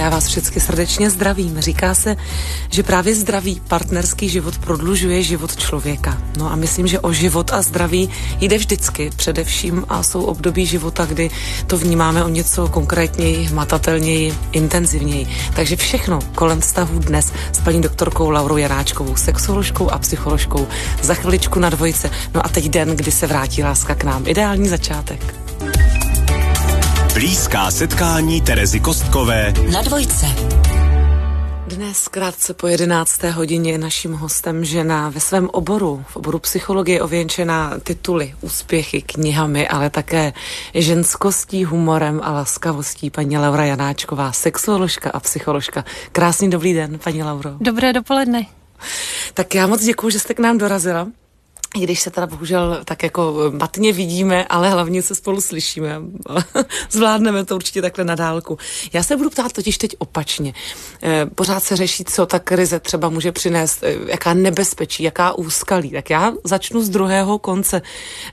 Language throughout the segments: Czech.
já vás všechny srdečně zdravím. Říká se, že právě zdravý partnerský život prodlužuje život člověka. No a myslím, že o život a zdraví jde vždycky, především a jsou období života, kdy to vnímáme o něco konkrétněji, hmatatelněji, intenzivněji. Takže všechno kolem vztahů dnes s paní doktorkou Laurou Janáčkovou, sexoložkou a psycholožkou. Za chviličku na Dvojce. No a teď den, kdy se vrátí láska k nám. Ideální začátek. Blízká setkání Terezy Kostkové na Dvojce. Dnes krátce po 11. hodině je naším hostem žena ve svém oboru, v oboru psychologie ověnčená tituly, úspěchy, knihami, ale také ženskostí, humorem a laskavostí. Paní Laura Janáčková, sexoložka a psycholožka. Krásný dobrý den, paní Lauro. Dobré dopoledne. Tak já moc děkuju, že jste k nám dorazila. I když se teda bohužel tak jako matně vidíme, ale hlavně se spolu slyšíme. Zvládneme to určitě takhle na dálku. Já se budu ptát totiž teď opačně. Pořád se řeší, co ta krize třeba může přinést, jaká nebezpečí, jaká úskalí. Tak já začnu z druhého konce.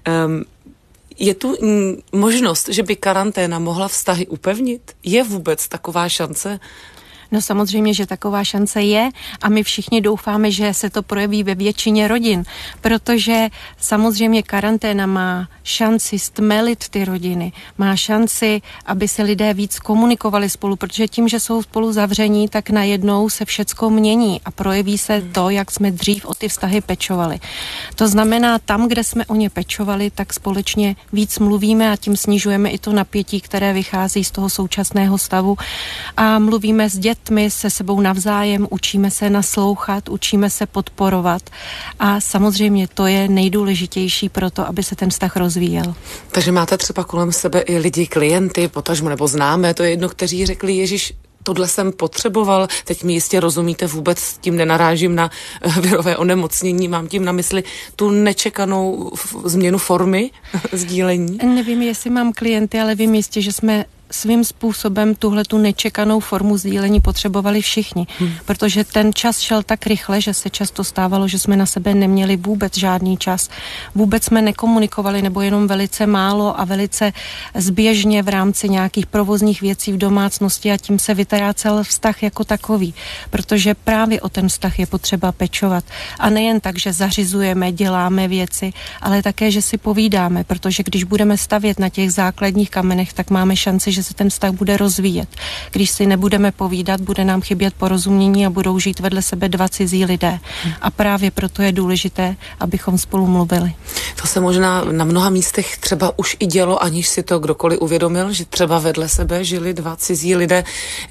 Je tu možnost, že by karanténa mohla vztahy upevnit? Je vůbec taková šance? No samozřejmě, že taková šance je a my všichni doufáme, že se to projeví ve většině rodin, protože samozřejmě karanténa má šanci stmelit ty rodiny, má šanci, aby se lidé víc komunikovali spolu, protože tím, že jsou spolu zavření, tak najednou se všecko mění a projeví se to, jak jsme dřív o ty vztahy pečovali. To znamená, tam, kde jsme o ně pečovali, tak společně víc mluvíme a tím snižujeme i to napětí, které vychází z toho současného stavu a mluvíme s dětmi, se sebou navzájem, učíme se naslouchat, učíme se podporovat a samozřejmě to je nejdůležitější pro to, aby se ten vztah rozvíjel. Takže máte třeba kolem sebe i lidi, klienty, potažmo nebo známé, to je jedno, kteří řekli, Ježiš, tohle jsem potřeboval, teď mi jistě rozumíte, vůbec tím nenarážím na virové onemocnění, mám tím na mysli tu nečekanou změnu formy sdílení. Nevím, jestli mám klienty, ale vím jistě, že jsme svým způsobem tuhletu nečekanou formu sdílení potřebovali všichni, protože ten čas šel tak rychle, že se často stávalo, že jsme na sebe neměli vůbec žádný čas. Vůbec jsme nekomunikovali nebo jenom velice málo a velice zběžně v rámci nějakých provozních věcí v domácnosti a tím se vytrácel vztah jako takový, protože právě o ten vztah je potřeba pečovat. A nejen tak, že zařizujeme, děláme věci, ale také, že si povídáme, protože když budeme stavět na těch základních kamenech, tak máme šanci, že se ten vztah bude rozvíjet. Když si nebudeme povídat, bude nám chybět porozumění a budou žít vedle sebe dva cizí lidé. A právě proto je důležité, abychom spolu mluvili. To se možná na mnoha místech třeba už i dělo, aniž si to kdokoliv uvědomil, že třeba vedle sebe žili dva cizí lidé.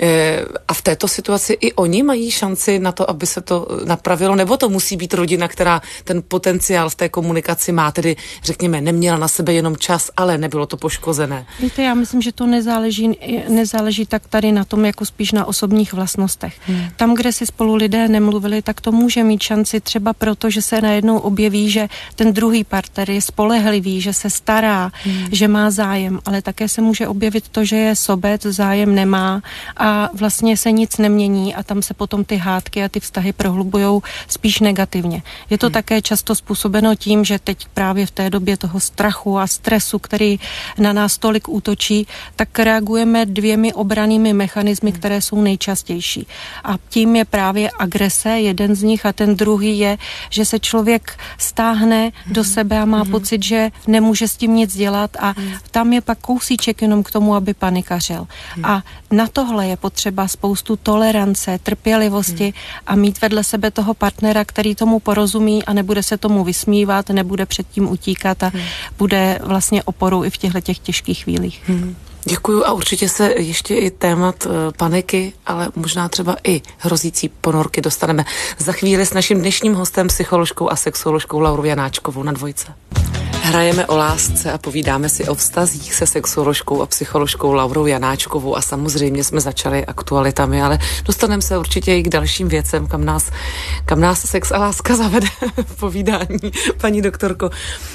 A v této situaci i oni mají šanci na to, aby se to napravilo, nebo to musí být rodina, která ten potenciál v té komunikaci má, tedy řekněme, neměla na sebe jenom čas, ale nebylo to poškozené. Víte, já myslím, že to nezáleží tak tady na tom, jako spíš na osobních vlastnostech. Tam, kde si spolu lidé nemluvili, tak to může mít šanci třeba proto, že se najednou objeví, že ten druhý partner je spolehlivý, že se stará, že má zájem, ale také se může objevit to, že je sobec, zájem nemá a vlastně se nic nemění a tam se potom ty hádky a ty vztahy prohlubujou spíš negativně. Je to také často způsobeno tím, že teď právě v té době toho strachu a stresu, který na nás tolik útočí, tak reagujeme dvěmi obrannými mechanismy, které jsou nejčastější. A tím je právě agrese, jeden z nich, a ten druhý je, že se člověk stáhne do sebe a má pocit, že nemůže s tím nic dělat a tam je pak kousíček jenom k tomu, aby panikařil. A na tohle je potřeba spoustu tolerance, trpělivosti a mít vedle sebe toho partnera, který tomu porozumí a nebude se tomu vysmívat, nebude před tím utíkat a bude vlastně oporou i v těchto těžkých chvílích. Děkuju a určitě se ještě i témat paniky, ale možná třeba i hrozící ponorky dostaneme za chvíli s naším dnešním hostem, psycholožkou a sexoložkou Laurou Janáčkovou na Dvojce. Hrajeme o lásce a povídáme si o vztazích se sexoložkou a psycholožkou Laurou Janáčkovou a samozřejmě jsme začali aktualitami, ale dostaneme se určitě i k dalším věcem, kam nás sex a láska zavede v povídání, paní doktorko.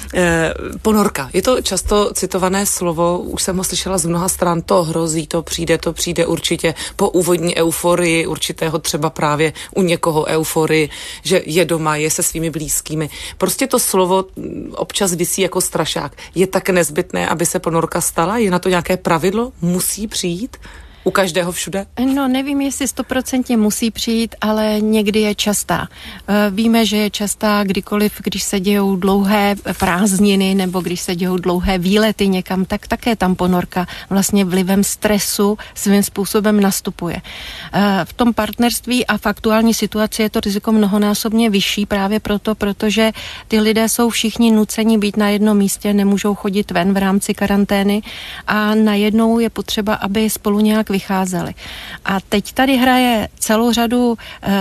Ponorka. Je to často citované slovo, už jsem ho slyšela z mnoha stran, to hrozí, to přijde určitě po úvodní euforii, určitého třeba právě u někoho euforii, že je doma, je se svými blízkými. Prostě to slovo občas visí jako strašák. Je tak nezbytné, aby se ponorka stala? Je na to nějaké pravidlo? Musí přijít? U každého všude? No, nevím, jestli 100% musí přijít, ale někdy je častá. Víme, že je častá kdykoliv, když se dějou dlouhé prázdniny nebo když se dějou dlouhé výlety někam, tak také tam ponorka vlastně vlivem stresu svým způsobem nastupuje. V tom partnerství a v aktuální situaci je to riziko mnohonásobně vyšší právě proto, protože ty lidé jsou všichni nuceni být na jednom místě, nemůžou chodit ven v rámci karantény a najednou je potřeba, aby spolu nějak vycházeli. A teď tady hraje celou řadu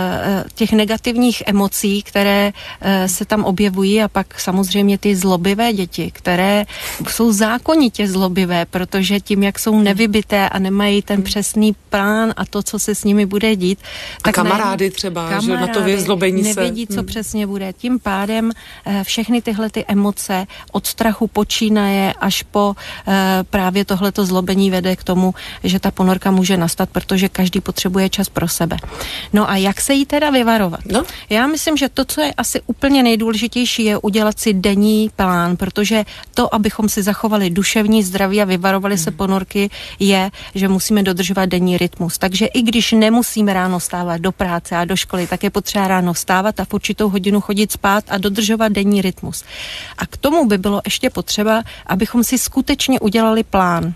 těch negativních emocí, které se tam objevují a pak samozřejmě ty zlobivé děti, které jsou zákonitě zlobivé, protože tím, jak jsou nevybité a nemají ten přesný plán a to, co se s nimi bude dít. Tak kamarády třeba, že na to vyzlobení se. Nevědí, co přesně bude. Tím pádem všechny tyhle ty emoce od strachu počínaje až po právě tohleto zlobení vede k tomu, že ta ponorka může nastat, protože každý potřebuje čas pro sebe. No a jak se jí teda vyvarovat? No? Já myslím, že to, co je asi úplně nejdůležitější, je udělat si denní plán, protože to, abychom si zachovali duševní zdraví a vyvarovali se ponorky, je, že musíme dodržovat denní rytmus. Takže i když nemusíme ráno stávat do práce a do školy, tak je potřeba ráno vstávat a v určitou hodinu chodit spát a dodržovat denní rytmus. A k tomu by bylo ještě potřeba, abychom si skutečně udělali plán.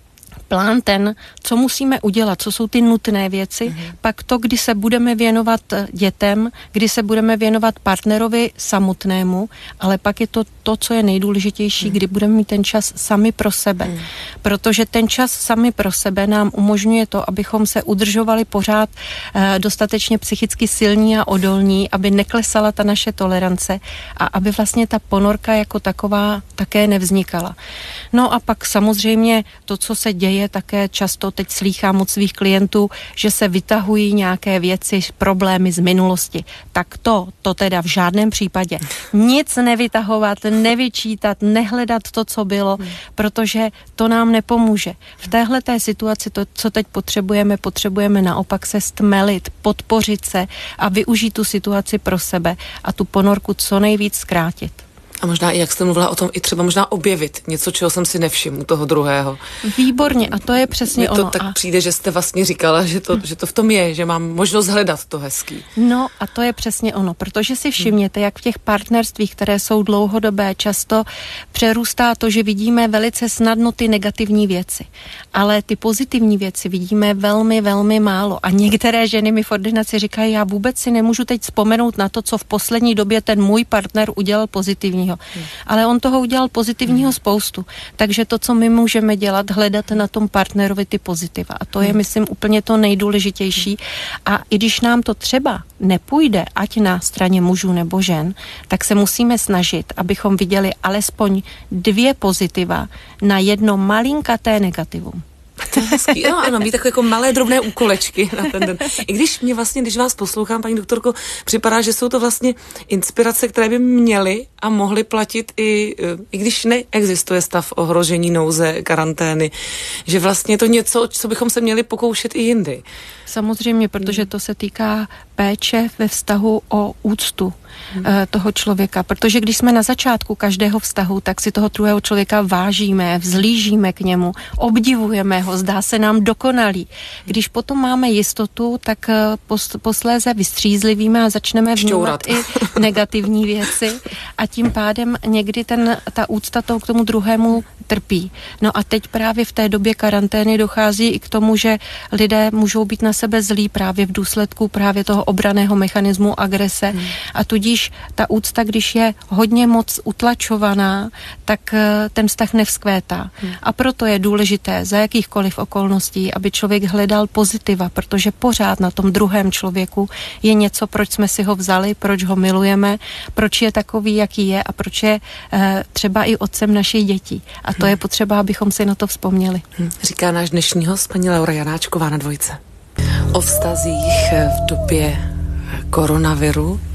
Plán ten, co musíme udělat, co jsou ty nutné věci, pak to, kdy se budeme věnovat dětem, kdy se budeme věnovat partnerovi samotnému, ale pak je to, co je nejdůležitější, kdy budeme mít ten čas sami pro sebe. Protože ten čas sami pro sebe nám umožňuje to, abychom se udržovali pořád dostatečně psychicky silní a odolní, aby neklesala ta naše tolerance a aby vlastně ta ponorka jako taková také nevznikala. No a pak samozřejmě to, co se děje, také často teď slýchám od svých klientů, že se vytahují nějaké věci, problémy z minulosti. Tak to teda v žádném případě. Nic nevytahovat, nevyčítat, nehledat to, co bylo, protože to nám nepomůže. V téhleté situaci to, co teď potřebujeme naopak se stmelit, podpořit se a využít tu situaci pro sebe a tu ponorku co nejvíc zkrátit. A možná i jak jste mluvila o tom, i třeba možná objevit něco, čeho jsem si nevšiml u toho druhého. Výborně, a to je přesně ono. To tak přijde, že jste vlastně říkala, že to v tom je, že mám možnost hledat to hezký. No a to je přesně ono, protože si všimněte, jak v těch partnerstvích, které jsou dlouhodobé, často přerůstá to, že vidíme velice snadno ty negativní věci. Ale ty pozitivní věci vidíme velmi, velmi málo. A některé ženy mi v ordinaci říkají, já vůbec si nemůžu teď vzpomenout na to, co v poslední době ten můj partner udělal pozitivního. Ale on toho udělal pozitivního spoustu. Takže to, co my můžeme dělat, hledat na tom partnerovi ty pozitiva. A to je, myslím, úplně to nejdůležitější. A i když nám to třeba nepůjde, ať na straně mužů nebo žen, tak se musíme snažit, abychom viděli alespoň 2 pozitiva na jedno malinkaté negativum. To je hezký. Ano, mít takové jako malé drobné úkolečky na ten den. I když mě vlastně, když vás poslouchám, paní doktorko, připadá, že jsou to vlastně inspirace, které by měly a mohly platit i když neexistuje stav ohrožení, nouze, karantény, že vlastně je to něco, co bychom se měli pokoušet i jindy. Samozřejmě, protože to se týká péče ve vztahu o úctu toho člověka, protože když jsme na začátku každého vztahu, tak si toho druhého člověka vážíme, vzlížíme k němu, obdivujeme ho, zdá se nám dokonalý. Když potom máme jistotu, tak posléze vystřízlivíme a začneme vnímat i negativní věci a tím pádem někdy ta úcta k tomu druhému trpí. No a teď právě v té době karantény dochází i k tomu, že lidé můžou být na sebe zlí právě v důsledku právě toho obranného mechanismu agrese a tudíž ta úcta, když je hodně moc utlačovaná, tak ten vztah nevzkvétá. A proto je důležité za jakýchkoliv okolností, aby člověk hledal pozitiva, protože pořád na tom druhém člověku je něco, proč jsme si ho vzali, proč ho milujeme, proč je takový, jaký je a proč je třeba i otcem našich dětí. A to je potřeba, abychom si na to vzpomněli. Říká náš dnešní host, paní Laura Janáčková na Dvojce. O vztazích v době koronaviru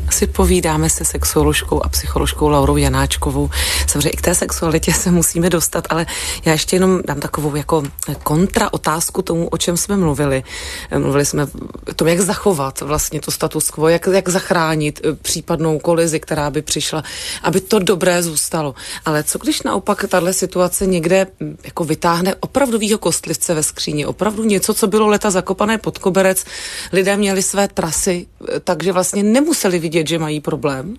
si povídáme se sexuoložkou a psycholožkou Laurou Janáčkovou. Samozřejmě i k té sexualitě se musíme dostat, ale já ještě jenom dám takovou jako kontra otázku tomu, o čem jsme mluvili. Mluvili jsme o tom, jak zachovat vlastně to status quo, jak zachránit případnou kolizi, která by přišla, aby to dobré zůstalo. Ale co když naopak tahle situace někde jako vytáhne opravdovýho kostlivce ve skříni, opravdu něco, co bylo leta zakopané pod koberec, lidé měli své trasy, takže vlastně nemuseli vidět, že mají problém.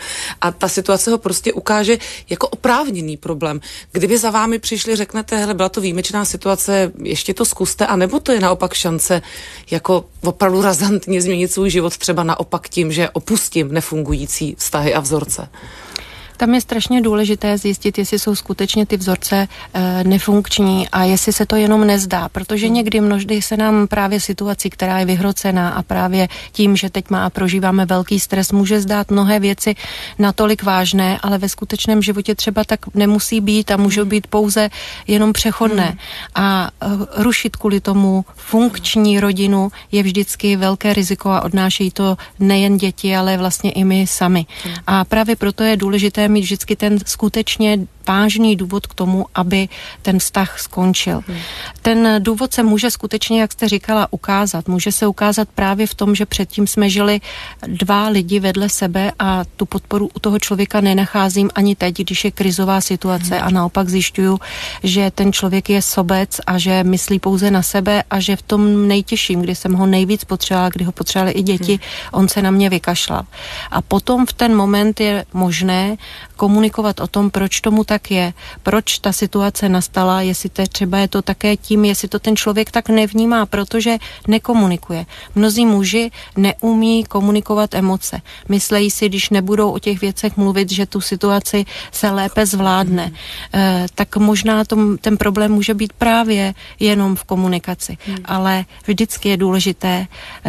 A ta situace ho prostě ukáže jako oprávněný problém. Kdyby za vámi přišli, řeknete, hele, byla to výjimečná situace, ještě to zkuste, anebo to je naopak šance jako opravdu razantně změnit svůj život třeba naopak tím, že opustím nefungující vztahy a vzorce. Tam je strašně důležité zjistit, jestli jsou skutečně ty vzorce nefunkční a jestli se to jenom nezdá, protože mnohdy se nám právě situací, která je vyhrocená a právě tím, že teď prožíváme velký stres, může zdát mnohé věci natolik vážné, ale ve skutečném životě třeba tak nemusí být a můžou být pouze jenom přechodné. A rušit kvůli tomu funkční rodinu je vždycky velké riziko a odnášejí to nejen děti, ale vlastně i my sami. A právě proto je důležité mít vždycky ten skutečně vážný důvod k tomu, aby ten vztah skončil. Ten důvod se může skutečně, jak jste říkala, ukázat. Může se ukázat právě v tom, že předtím jsme žili dva lidi vedle sebe a tu podporu u toho člověka nenacházím ani teď, když je krizová situace a naopak zjišťuju, že ten člověk je sobec a že myslí pouze na sebe a že v tom nejtěžším, kdy jsem ho nejvíc potřebovala, kdy ho potřebovali i děti, on se na mě vykašlal. A potom v ten moment je možné komunikovat o tom, proč tomu tak je, proč ta situace nastala, jestli třeba je to také tím, jestli to ten člověk tak nevnímá, protože nekomunikuje. Mnozí muži neumí komunikovat emoce. Myslejí si, když nebudou o těch věcech mluvit, že tu situaci se lépe zvládne. Tak možná ten problém může být právě jenom v komunikaci. Ale vždycky je důležité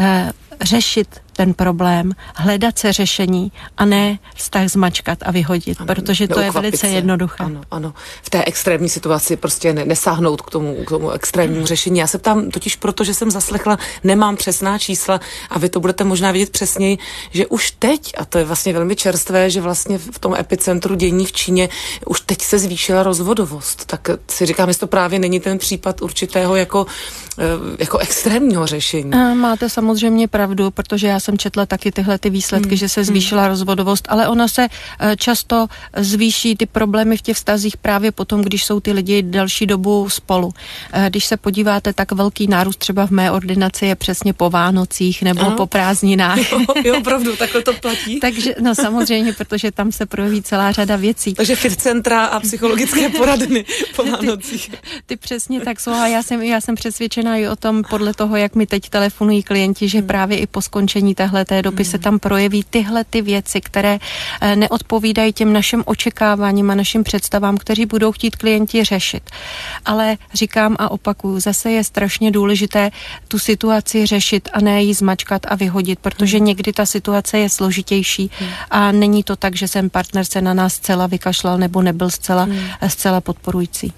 řešit ten problém, hledat se řešení a ne vztah zmačkat a vyhodit, ano, protože to je velice jednoduché. Ano. V té extrémní situaci prostě nesáhnout k tomu extrémnímu řešení. Já se ptám totiž proto, že jsem zaslechla, nemám přesná čísla a vy to budete možná vidět přesněji, že už teď, a to je vlastně velmi čerstvé, že vlastně v tom epicentru dění v Číně už teď se zvýšila rozvodovost. Tak si říkám, jestli to právě není ten případ určitého jako extrémního řešení. Máte samozřejmě pravdu, protože já jsem četla taky tyhle ty výsledky, že se zvýšila rozvodovost, ale ona se často zvýší ty problémy v těch vztazích právě potom, když jsou ty lidi delší dobu spolu. Když se podíváte, tak velký nárůst třeba v mé ordinaci je přesně po Vánocích nebo po prázdninách. Jo, opravdu, takhle to platí. Takže, no samozřejmě, protože tam se projeví celá řada věcí. Takže fitcentra a psychologické poradny po Vánocích. Ty přesně tak jsou a já jsem přesvědčená i o tom, podle toho, jak mi teď telefonují klienti, že právě i po skončení téhleté doby se tam projeví tyhle ty věci, které neodpovídají těm našim očekáváním a našim představám, kteří budou chtít klienti řešit. Ale říkám a opakuju, zase je strašně důležité tu situaci řešit a ne ji zmačkat a vyhodit, protože někdy ta situace je složitější a není to tak, že ten partner se na nás zcela vykašlal nebo nebyl zcela podporující.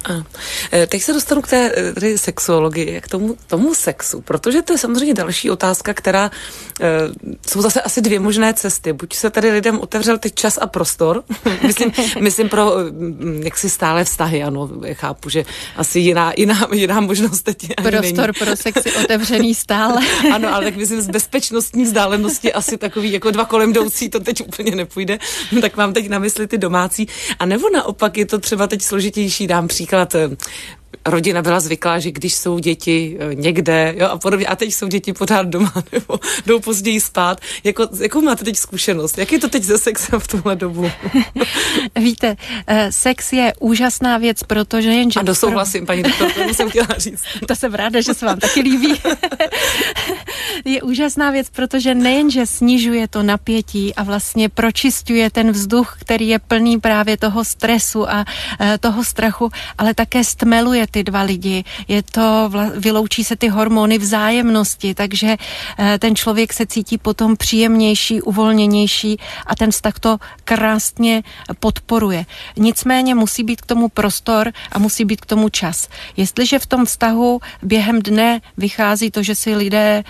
Teď se dostanu k té sexuologii, k tomu sexu, protože to je samozřejmě další otázka, která jsou zase asi dvě možné cesty. Buď se tady lidem otevřel teď čas a prostor, myslím pro jaksi stále vztahy, ano, chápu, že asi jiná možnost teď prostor není. Pro sex je otevřený stále. Ano, ale tak myslím z bezpečnostní vzdálenosti asi takový jako dva kolem jdoucí, to teď úplně nepůjde, tak mám teď na mysli ty domácí. A nebo naopak je to třeba teď složitější, dám příklad. Rodina byla zvyklá, že když jsou děti někde, jo, a podobně, a teď jsou děti pořád doma, nebo jdou později spát. Jakou máte teď zkušenost? Jak je to teď se sexem v tuhle dobu? Víte, sex je úžasná věc, protože jenže... A dosouhlasím, paní doktorko, to jsem chtěla říct. To jsem ráda, že se vám taky líbí. Je úžasná věc, protože nejenže snižuje to napětí a vlastně pročisťuje ten vzduch, který je plný právě toho stresu a toho strachu, ale také stmeluje ty dva lidi. Vyloučí se ty hormony vzájemnosti, takže ten člověk se cítí potom příjemnější, uvolněnější a ten vztah to krásně podporuje. Nicméně musí být k tomu prostor a musí být k tomu čas. Jestliže v tom vztahu během dne vychází to, že si lidé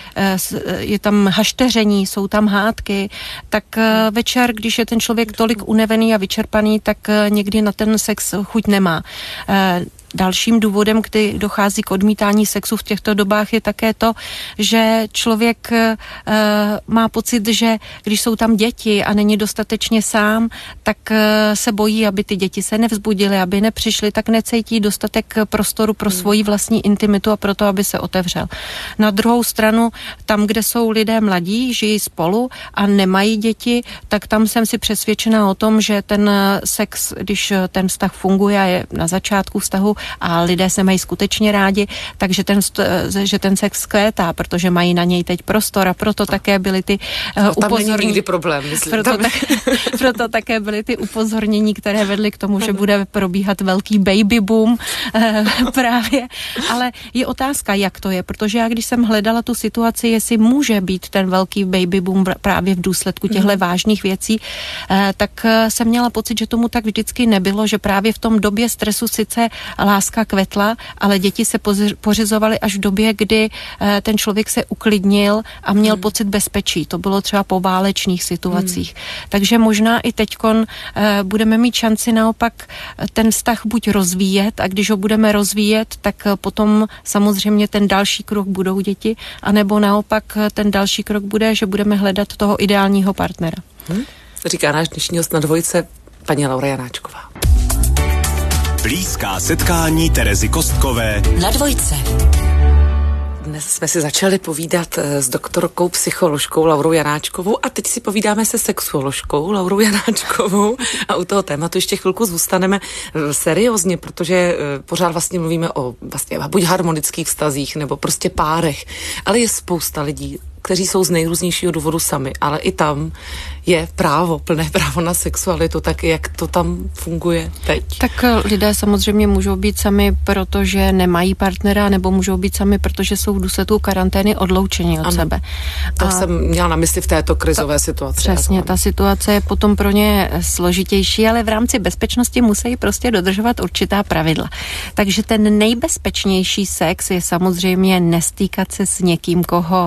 je tam hašteření, jsou tam hádky, tak večer, když je ten člověk tolik unavený a vyčerpaný, tak někdy na ten sex chuť nemá. Dalším důvodem, kdy dochází k odmítání sexu v těchto dobách, je také to, že člověk má pocit, že když jsou tam děti a není dostatečně sám, tak se bojí, aby ty děti se nevzbudily, aby nepřišly, tak necítí dostatek prostoru pro svoji vlastní intimitu a proto, aby se otevřel. Na druhou stranu, tam, kde jsou lidé mladí, žijí spolu a nemají děti, tak tam jsem si přesvědčená o tom, že ten sex, když ten vztah funguje a je na začátku vztahu, a lidé se mají skutečně rádi, takže že ten sex zkvétá, protože mají na něj teď prostor a proto také byly ty upozornění. Tam není nikdy problém, myslím. Proto také byly ty upozornění, které vedly k tomu, že bude probíhat velký baby boom právě. Ale je otázka, jak to je, protože já když jsem hledala tu situaci, jestli může být ten velký baby boom právě v důsledku těchto vážných věcí, tak jsem měla pocit, že tomu tak vždycky nebylo, že právě v tom době stresu sice láska kvetla, ale děti se pořizovaly až v době, kdy ten člověk se uklidnil a měl pocit bezpečí. To bylo třeba po válečných situacích. Takže možná i teďkon budeme mít šanci naopak ten vztah buď rozvíjet, a když ho budeme rozvíjet, tak potom samozřejmě ten další krok budou děti, anebo naopak ten další krok bude, že budeme hledat toho ideálního partnera. Říká náš dnešní host na Dvojce, paní Laura Janáčková. Blízká setkání Terezy Kostkové na Dvojce. Dnes jsme si začali povídat s doktorkou psycholožkou Laurou Janáčkovou a teď si povídáme se sexuoložkou Laurou Janáčkovou a u toho tématu ještě chvilku zůstaneme seriózně, protože pořád vlastně mluvíme o vlastně buď harmonických vztazích nebo prostě párech, ale je spousta lidí, kteří jsou z nejrůznějšího důvodu sami, ale i tam je plné právo na sexualitu, tak jak to tam funguje teď? Tak lidé samozřejmě můžou být sami, protože nemají partnera, nebo můžou být sami, protože jsou v důsledku karantény odloučeni od sebe. To jsem měla na mysli v této krizové situaci. Přesně, ta situace je potom pro ně složitější, ale v rámci bezpečnosti musí prostě dodržovat určitá pravidla. Takže ten nejbezpečnější sex je samozřejmě nestýkat se s někým, koho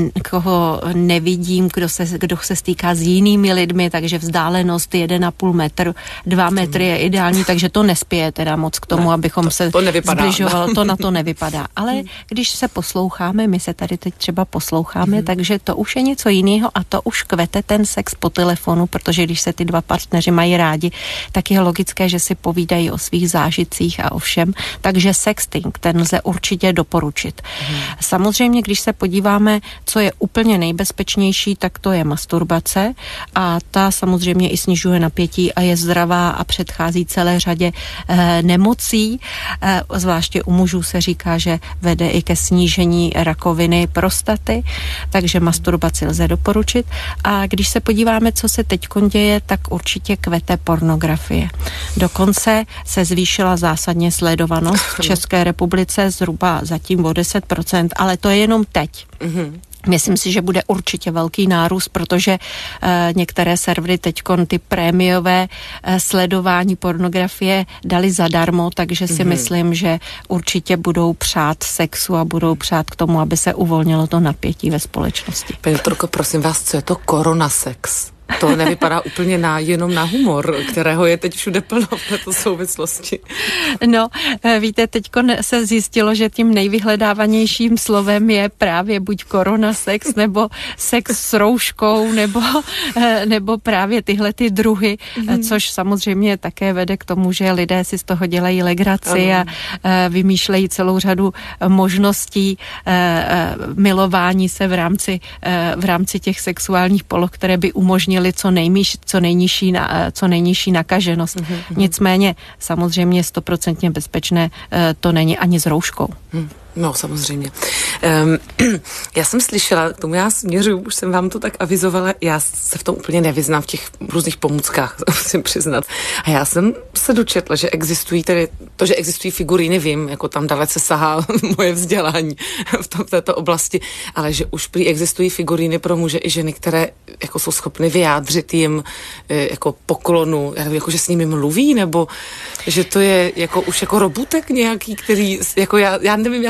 nevidím, kdo se stýká s jinými lidmi, takže vzdálenost 1,5 metru, 2 metry je ideální, takže to nespěje teda moc k tomu, abychom se zbližovali. To na to nevypadá. Ale když se posloucháme, my se tady teď třeba posloucháme, takže to už je něco jiného a to už kvete ten sex po telefonu, protože když se ty dva partneři mají rádi, tak je logické, že si povídají o svých zážitcích a o všem. Takže sexting, ten lze určitě doporučit. Samozřejmě, když se podíváme, co je úplně nejbezpečnější, tak to je masturbace a ta samozřejmě i snižuje napětí a je zdravá a předchází celé řadě nemocí. Zvláště u mužů se říká, že vede i ke snížení rakoviny prostaty, takže masturbaci lze doporučit. A když se podíváme, co se teďkon děje, tak určitě kvete pornografie. Dokonce se zvýšila zásadně sledovanost v České republice zhruba zatím o 10%, ale to je jenom teď. Myslím si, že bude určitě velký nárůst, protože některé servery teďkon ty prémiové sledování pornografie dali zadarmo, takže si myslím, že určitě budou přát sexu a budou přát k tomu, aby se uvolnilo to napětí ve společnosti. Paní doktorko, prosím vás, co je to koronasex? To nevypadá úplně jenom na humor, kterého je teď všude plno v této souvislosti. No, víte, teďko se zjistilo, že tím nejvyhledávanějším slovem je právě buď koronasex, nebo sex s rouškou, nebo právě tyhle ty druhy, což samozřejmě také vede k tomu, že lidé si z toho dělají legraci a vymýšlejí celou řadu možností milování se v rámci těch sexuálních poloh, které by umožnily co nejnižší nakaženost. Nicméně samozřejmě 100% bezpečné to není ani s rouškou. No, samozřejmě. Já jsem slyšela, k tomu já směřuju, už jsem vám to tak avizovala, já se v tom úplně nevyznám v těch různých pomůckách, musím přiznat. A já jsem se dočetla, že existují že existují figuríny, vím, jako tam dalece sahá moje vzdělání v této oblasti, ale že už prý existují figuríny pro muže i ženy, které jako jsou schopny vyjádřit jim jako poklonu, jako že s nimi mluví, nebo že to je jako už jako robotek nějaký, který, jako já nevím,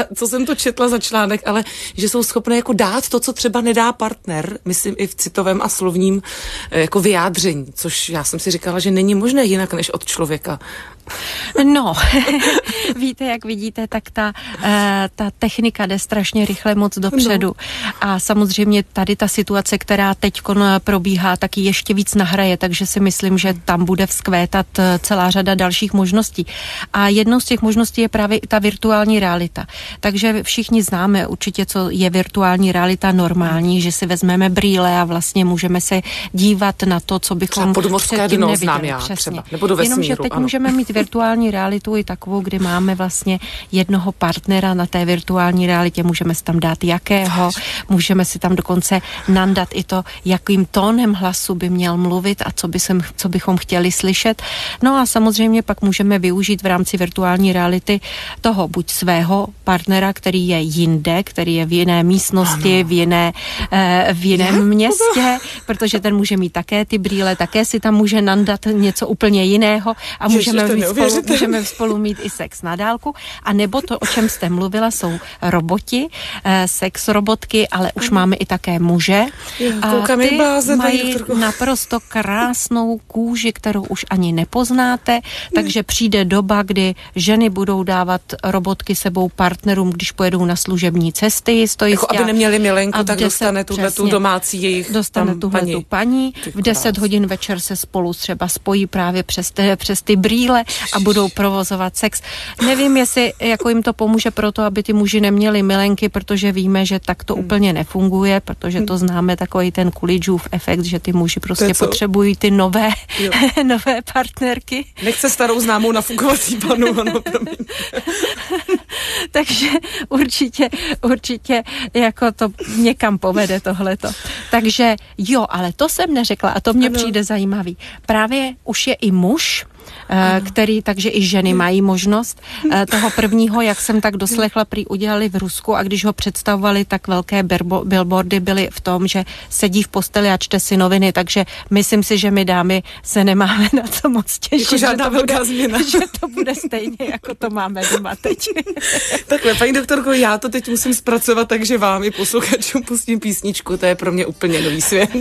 co jsem to četla za článek, ale že jsou schopné jako dát to, co třeba nedá partner, myslím i v citovém a slovním jako vyjádření, což já jsem si říkala, že není možné jinak než od člověka. No, víte, jak vidíte, tak ta technika jde strašně rychle moc dopředu. No. A samozřejmě tady ta situace, která teď probíhá, taky ještě víc nahraje, takže si myslím, že tam bude vzkvétat celá řada dalších možností. A jednou z těch možností je právě i ta virtuální realita. Takže všichni známe určitě, co je virtuální realita normální, že si vezmeme brýle a vlastně můžeme se dívat na to, co bychom předtím neviděli. Přesně. Nebo do vesmíru, jenomže teď můžeme mít virtuální realitu i takovou, kdy máme vlastně jednoho partnera na té virtuální realitě, můžeme si tam dát jakého, můžeme si tam dokonce nandat i to, jakým tónem hlasu by měl mluvit a co bychom chtěli slyšet. No a samozřejmě pak můžeme využít v rámci virtuální reality toho buď svého partnera, který je jinde, který je v jiné místnosti, v jiném městě, protože ten může mít také ty brýle, také si tam může nandat něco úplně jiného a můžeme spolu mít i sex na dálku. A nebo to, o čem jste mluvila, jsou roboti, sex robotky, ale už máme i také muže. A ty mají naprosto krásnou kůži, kterou už ani nepoznáte, takže přijde doba, kdy ženy budou dávat robotky sebou partnerům, když pojedou na služební cesty. Jako aby neměli milenku, tak dostane tuhletu domácí jejich tuhletu paní. V 10 hodin večer se spolu třeba spojí právě přes ty brýle a budou provozovat sex. Nevím, jestli jako jim to pomůže pro to, aby ty muži neměli milenky, protože víme, že tak to úplně nefunguje, protože to známe takový ten Coolidgeův efekt, že ty muži prostě potřebují ty nové partnerky. Nechce starou známou nafukovací panu, ano, promiň. Takže určitě jako to někam povede tohleto. Takže jo, ale to jsem neřekla a to mně přijde zajímavý. Právě už je i muž, takže i ženy mají možnost. Toho prvního, jak jsem tak doslechla, prý udělali v Rusku a když ho představovali, tak velké billboardy byly v tom, že sedí v posteli a čte si noviny, takže myslím si, že my dámy se nemáme na co moc těšit. Jako žádná velká změna. Že to bude stejně, jako to máme doma teď. Takhle, paní doktorko, já to teď musím zpracovat, takže vám i posluchačům pustím písničku, to je pro mě úplně nový svět.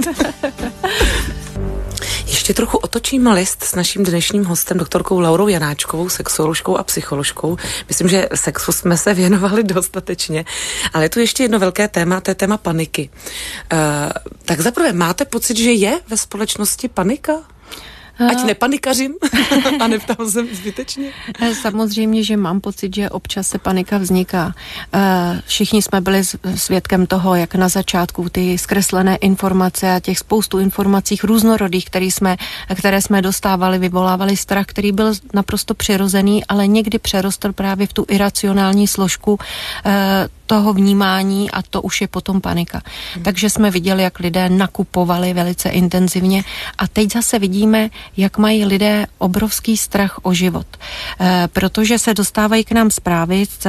Ještě trochu otočím list s naším dnešním hostem, doktorkou Laurou Janáčkovou, sexuoložkou a psycholožkou. Myslím, že sexu jsme se věnovali dostatečně, ale je tu ještě jedno velké téma, to je téma paniky. Tak zaprvé, máte pocit, že je ve společnosti panika? Ať nepanikařím a neptám se zbytečně. Samozřejmě, že mám pocit, že občas se panika vzniká. Všichni jsme byli svědkem toho, jak na začátku ty zkreslené informace a těch spoustu informací různorodých, které jsme dostávali, vyvolávali strach, který byl naprosto přirozený, ale někdy přerostl právě v tu iracionální složku toho vnímání a to už je potom panika. Takže jsme viděli, jak lidé nakupovali velice intenzivně a teď zase vidíme, jak mají lidé obrovský strach o život. Protože se dostávají k nám zprávy z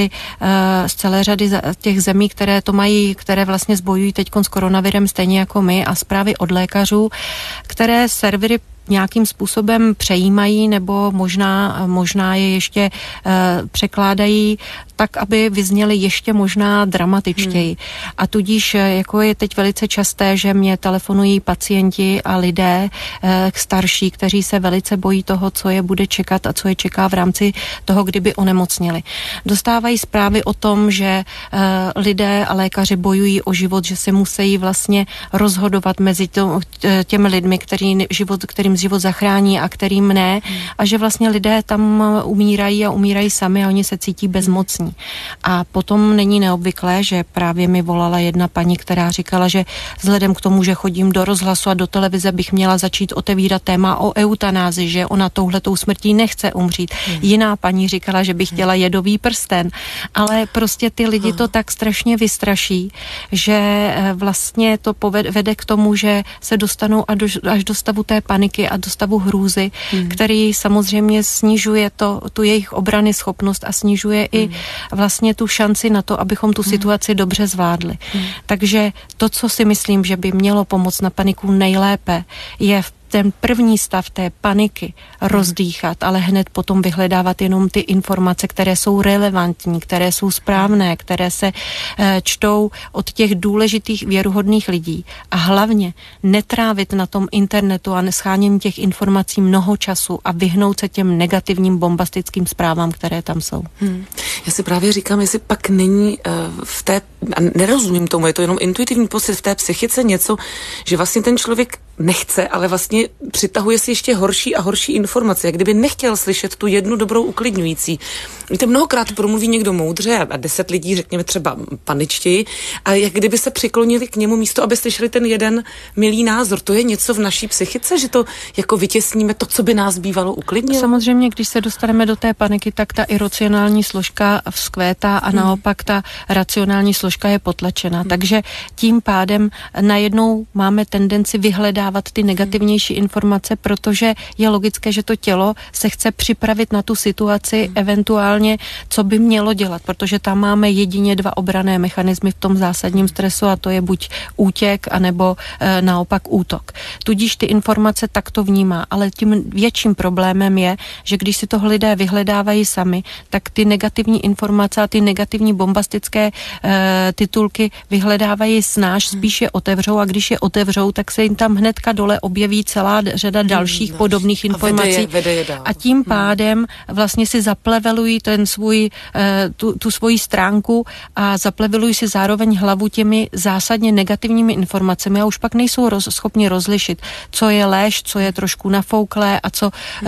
celé řady těch zemí, které to mají, které vlastně zbojují teď s koronavirem stejně jako my a zprávy od lékařů, které servery nějakým způsobem přejímají nebo možná je ještě překládají tak, aby vyzněly ještě možná dramatičtěji. A tudíž jako je teď velice časté, že mě telefonují pacienti a lidé starší, kteří se velice bojí toho, co je bude čekat a co je čeká v rámci toho, kdyby onemocněli. Dostávají zprávy o tom, že lidé a lékaři bojují o život, že se musí vlastně rozhodovat mezi těmi lidmi, kterým život zachrání a kterým ne, a že vlastně lidé tam umírají sami a oni se cítí bezmocní. A potom není neobvyklé, že právě mi volala jedna paní, která říkala, že vzhledem k tomu, že chodím do rozhlasu a do televize, bych měla začít otevírat téma o eutanázi, že ona touhletou smrtí nechce umřít. Jiná paní říkala, že by chtěla jedový prsten, ale prostě ty lidi to tak strašně vystraší, že vlastně to vede k tomu, že se dostanou až do stavu té paniky a do stavu hrůzy, který samozřejmě snižuje tu jejich obrany schopnost a snižuje i vlastně tu šanci na to, abychom tu situaci dobře zvládli. Takže to, co si myslím, že by mělo pomoct na paniku nejlépe, je ten první stav té paniky rozdýchat, ale hned potom vyhledávat jenom ty informace, které jsou relevantní, které jsou správné, které se čtou od těch důležitých věruhodných lidí. A hlavně netrávit na tom internetu a neschánění těch informací mnoho času a vyhnout se těm negativním bombastickým zprávám, které tam jsou. Já si právě říkám, jestli pak není v té, a nerozumím tomu, je to jenom intuitivní pocit v té psychice něco, že vlastně ten člověk nechce, ale vlastně přitahuje si ještě horší a horší informace, jak kdyby nechtěl slyšet tu jednu dobrou uklidňující. Víte, mnohokrát promluví někdo moudře a 10 lidí, řekněme třeba paničtěji, a jak kdyby se přiklonili k němu místo, aby slyšeli ten jeden milý názor. To je něco v naší psychice, že to jako vytěsníme to, co by nás bývalo uklidnilo? Samozřejmě, když se dostaneme do té paniky, tak ta iracionální složka vzkvétá a naopak ta racionální složka je potlačena. Takže tím pádem najednou máme tendenci vyhledávat ty negativnější informace, protože je logické, že to tělo se chce připravit na tu situaci, eventuálně, co by mělo dělat, protože tam máme jedině 2 obranné mechanismy v tom zásadním stresu a to je buď útěk, anebo naopak útok. Tudíž ty informace takto vnímá, ale tím větším problémem je, že když si toho lidé vyhledávají sami, tak ty negativní informace a ty negativní bombastické titulky vyhledávají snáš, spíš je otevřou a když je otevřou, tak se jim tam hnedka dole objeví celá řada dalších podobných informací vede je dál. A tím pádem vlastně si zaplevelují ten svůj, tu svoji stránku a zaplevelují si zároveň hlavu těmi zásadně negativními informacemi a už pak nejsou schopni rozlišit, co je lež, co je trošku nafouklé a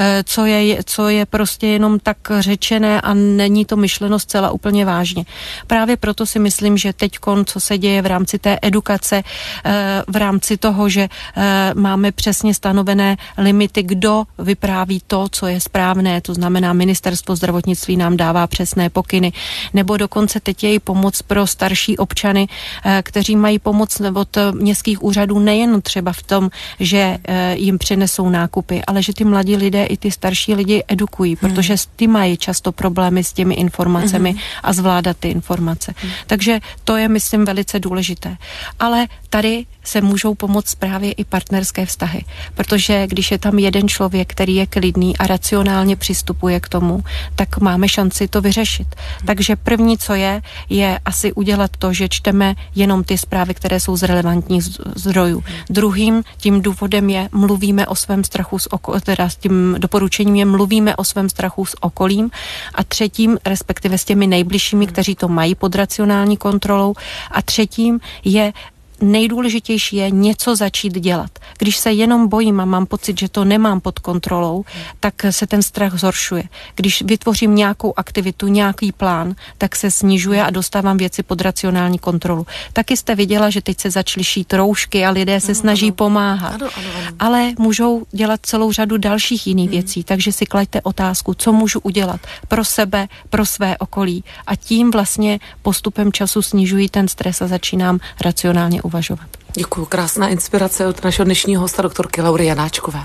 co je prostě jenom tak řečené a není to myšleno zcela úplně vážně. Právě proto si myslím, že teďkon, co se děje v rámci té edukace, v rámci toho, že máme přesně stanovené limity, kdo vypráví to, co je správné, to znamená ministerstvo zdravotnictví nám dává přesné pokyny, nebo dokonce teď je i pomoc pro starší občany, kteří mají pomoc od městských úřadů nejen třeba v tom, že jim přinesou nákupy, ale že ty mladí lidé i ty starší lidi edukují, protože ty mají často problémy s těmi informacemi a zvládat ty informace. Takže to je, myslím, velice důležité. Ale tady se můžou pomoct právě i partnerské vztahy, protože když je tam jeden člověk, který je klidný a racionálně přistupuje k tomu, tak máme šanci to vyřešit. Takže první, co je asi udělat to, že čteme jenom ty zprávy, které jsou z relevantních zdrojů. Druhým tím důvodem je mluvíme o svém strachu s tím doporučením je mluvíme o svém strachu s okolím a třetím, respektive s těmi nejbližšími, kteří to mají pod racionální kontrolou a třetím je nejdůležitější je něco začít dělat. Když se jenom bojím a mám pocit, že to nemám pod kontrolou, tak se ten strach zhoršuje. Když vytvořím nějakou aktivitu, nějaký plán, tak se snižuje a dostávám věci pod racionální kontrolu. Taky jste viděla, že teď se začaly šít roušky a lidé se snaží pomáhat. Ano. Ale můžou dělat celou řadu dalších jiných věcí, takže si klaďte otázku, co můžu udělat pro sebe, pro své okolí. A tím vlastně postupem času snižují ten stres a začínám racionálně uvažovat. Děkuju, krásná inspirace od našeho dnešního hosta, doktorky Laury Janáčkové.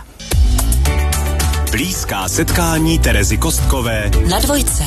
Blízká setkání Terezy Kostkové na Dvojce.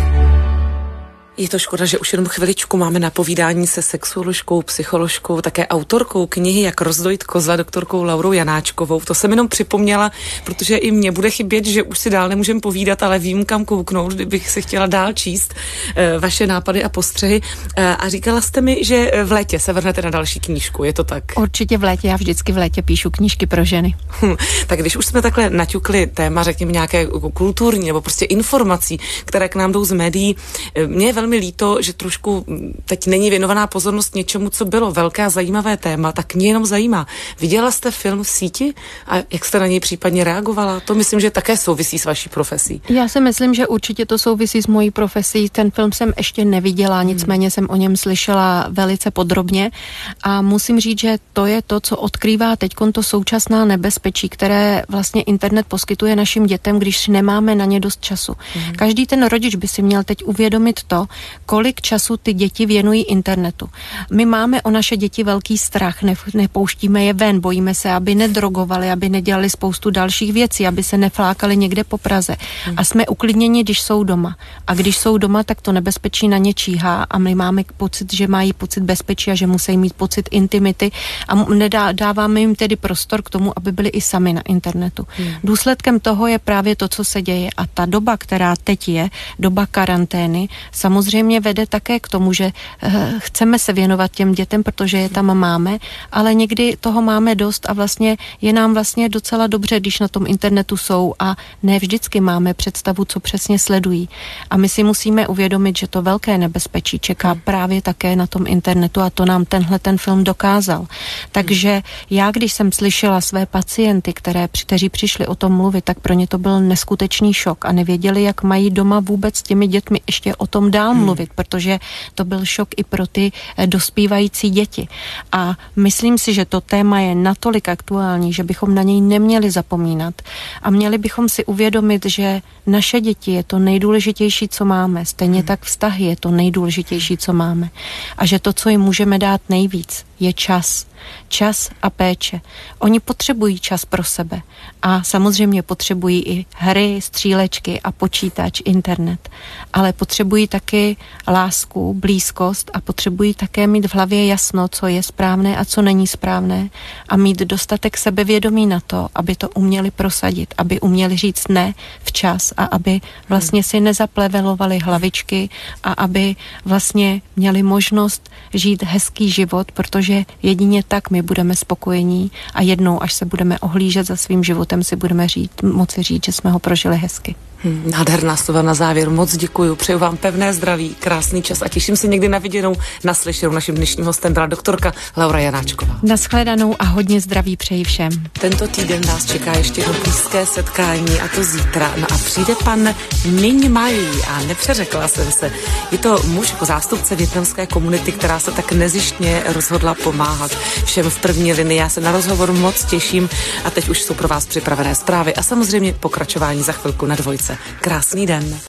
Je to škoda, že už jenom chviličku máme na povídání se sexuoložkou, psycholožkou, také autorkou knihy Jak rozdojit koza, doktorkou Laurou Janáčkovou. To jsem jenom připomněla, protože i mně bude chybět, že už si dál nemůžeme povídat, ale vím, kam kouknout, kdybych se chtěla dál číst vaše nápady a postřehy. A říkala jste mi, že v létě se vrhnete na další knížku, je to tak? Určitě v létě, já vždycky v létě píšu knížky pro ženy. Tak když už jsme takhle naťukli téma, řekněme nějaké kulturní nebo prostě informací, které k nám jdou z médií, mě je velmi líto, že trošku teď není věnovaná pozornost něčemu, co bylo velké a zajímavé téma, tak mě jenom zajímá. Viděla jste film v síti a jak jste na něj případně reagovala? To myslím, že také souvisí s vaší profesí. Já si myslím, že určitě to souvisí s mojí profesí. Ten film jsem ještě neviděla, nicméně jsem o něm slyšela velice podrobně a musím říct, že to je to, co odkrývá teďkon to současná nebezpečí, které vlastně internet poskytuje našim dětem, když nemáme na ně dost času. Každý ten rodič by si měl teď uvědomit to, kolik času ty děti věnují internetu. My máme o naše děti velký strach, nepouštíme je ven, bojíme se, aby nedrogovali, aby nedělali spoustu dalších věcí, aby se neflákali někde po Praze. A jsme uklidněni, když jsou doma. A když jsou doma, tak to nebezpečí na ně číhá a my máme pocit, že mají pocit bezpečí a že musí mít pocit intimity a dáváme jim tedy prostor k tomu, aby byli i sami na internetu. Důsledkem toho je právě to, co se děje. A ta doba, která teď je, doba karantény, samozřejmě vede také k tomu, že chceme se věnovat těm dětem, protože je tam máme, ale někdy toho máme dost a vlastně je nám vlastně docela dobře, když na tom internetu jsou a ne vždycky máme představu, co přesně sledují. A my si musíme uvědomit, že to velké nebezpečí čeká právě také na tom internetu a to nám ten film dokázal. Takže já, když jsem slyšela své pacienty, kteří přišli o tom mluvit, tak pro ně to byl neskutečný šok a nevěděli, jak mají doma vůbec s těmi dětmi ještě o tom dál mluvit, protože to byl šok i pro ty dospívající děti. A myslím si, že to téma je natolik aktuální, že bychom na něj neměli zapomínat a měli bychom si uvědomit, že naše děti je to nejdůležitější, co máme. Stejně tak vztahy je to nejdůležitější, co máme. A že to, co jim můžeme dát nejvíc, je čas. Čas a péče. Oni potřebují čas pro sebe a samozřejmě potřebují i hry, střílečky a počítač, internet. Ale potřebují taky lásku, blízkost a potřebují také mít v hlavě jasno, co je správné a co není správné a mít dostatek sebevědomí na to, aby to uměli prosadit, aby uměli říct ne včas a aby vlastně si nezaplevelovali hlavičky a aby vlastně měli možnost žít hezký život, protože jedině tak my budeme spokojení a jednou, až se budeme ohlížet za svým životem, si budeme moci říct, že jsme ho prožili hezky. Nádherná slova na závěr. Moc děkuju. Přeju vám pevné zdraví, krásný čas a těším se někdy na viděnou, naslyšenou. Naším dnešním hostem byla doktorka Laura Janáčková. Nashledanou a hodně zdraví přeji všem. Tento týden nás čeká ještě jedno blízké setkání a to zítra. No a přijde pan Minh Mai a nepřeřekla jsem se. Je to muž jako zástupce vietnamské komunity, která se tak nezištně rozhodla pomáhat všem v první linii. Já se na rozhovor moc těším a teď už jsou pro vás připravené zprávy a samozřejmě pokračování za chvilku na Dvojce. Krásný den.